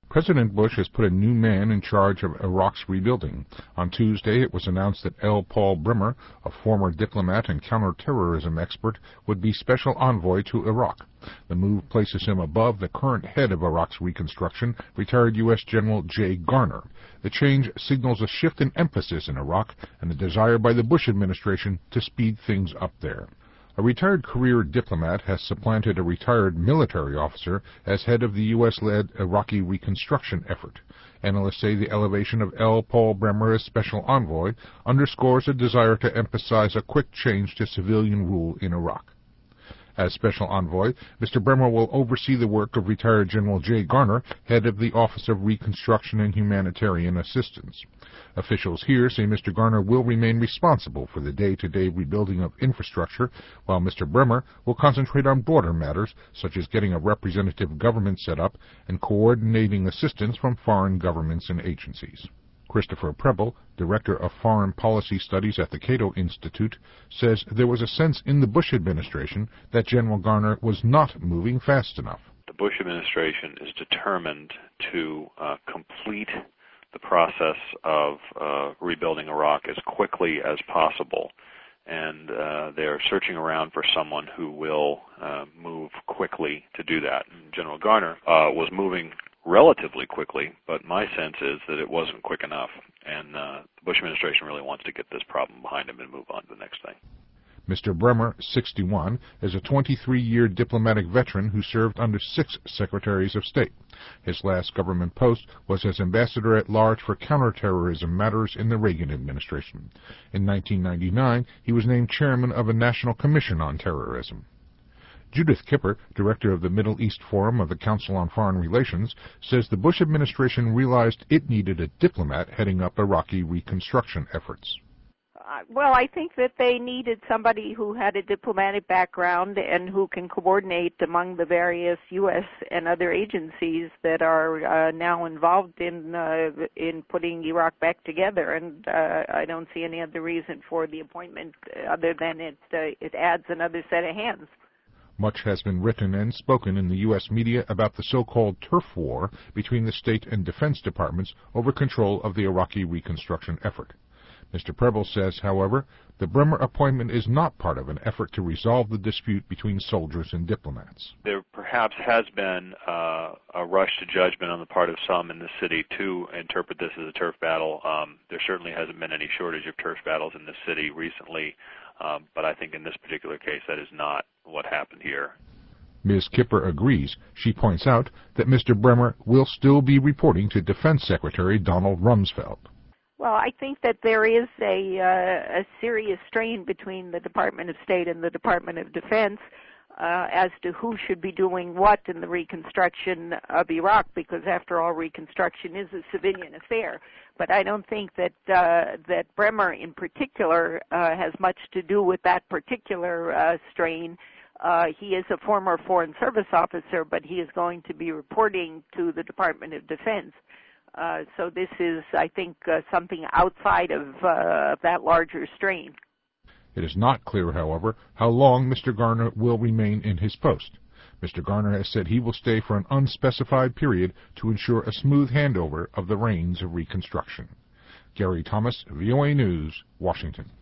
President Bush has put a new man in charge of Iraq's rebuilding. On Tuesday, it was announced that L. Paul Bremer, a former diplomat and counterterrorism expert, would be special envoy to Iraq. The move places him above the current head of Iraq's reconstruction, retired U.S. General Jay Garner. The change signals a shift in emphasis in Iraq and a desire by the Bush administration to speed things up there. A retired career diplomat has supplanted a retired military officer as head of the U.S.-led Iraqi reconstruction effort. Analysts say the elevation of L. Paul Bremer as special envoy underscores a desire to emphasize a quick change to civilian rule in Iraq. As special envoy, Mr. Bremer will oversee the work of retired General Jay Garner, head of the Office of Reconstruction and Humanitarian Assistance. Officials here say Mr. Garner will remain responsible for the day-to-day rebuilding of infrastructure, while Mr. Bremer will concentrate on broader matters, such as getting a representative government set up and coordinating assistance from foreign governments and agencies. Christopher Preble, Director of Foreign Policy Studies at the Cato Institute, says there was a sense in the Bush administration that General Garner was not moving fast enough. The Bush administration is determined to complete the process of rebuilding Iraq as quickly as possible, and they're searching around for someone who will move quickly to do that. And General Garner was moving relatively quickly, but my sense is that it wasn't quick enough, and the Bush administration really wants to get this problem behind him and move on to the next thing. Mr. Bremer, 61, is a 23-year diplomatic veteran who served under 6 secretaries of state. His last government post was as ambassador-at-large for counterterrorism matters in the Reagan administration. In 1999, he was named chairman of a National Commission on Terrorism. Judith Kipper, director of the Middle East Forum of the Council on Foreign Relations, says the Bush administration realized it needed a diplomat heading up Iraqi reconstruction efforts. Well, I think that they needed somebody who had a diplomatic background and who can coordinate among the various U.S. and other agencies that are now involved in putting Iraq back together. And I don't see any other reason for the appointment other than it adds another set of hands. Much has been written and spoken in the U.S. media about the so-called turf war between the State and Defense Departments over control of the Iraqi reconstruction effort. Mr. Preble says, however, the Bremer appointment is not part of an effort to resolve the dispute between soldiers and diplomats. There perhaps has been a rush to judgment on the part of some in the city to interpret this as a turf battle. There certainly hasn't been any shortage of turf battles in the city recently, but I think in this particular case that is not what happened here. Ms. Kipper agrees. She points out that Mr. Bremer will still be reporting to Defense Secretary Donald Rumsfeld. Well, I think that there is a serious strain between the Department of State and the Department of Defense as to who should be doing what in the reconstruction of Iraq, because after all, reconstruction is a civilian affair. But I don't think that that Bremer in particular has much to do with that particular strain. He is a former Foreign Service officer, but he is going to be reporting to the Department of Defense. So this is, I think, something outside of that larger strain. It is not clear, however, how long Mr. Garner will remain in his post. Mr. Garner has said he will stay for an unspecified period to ensure a smooth handover of the reins of reconstruction. Gary Thomas, VOA News, Washington.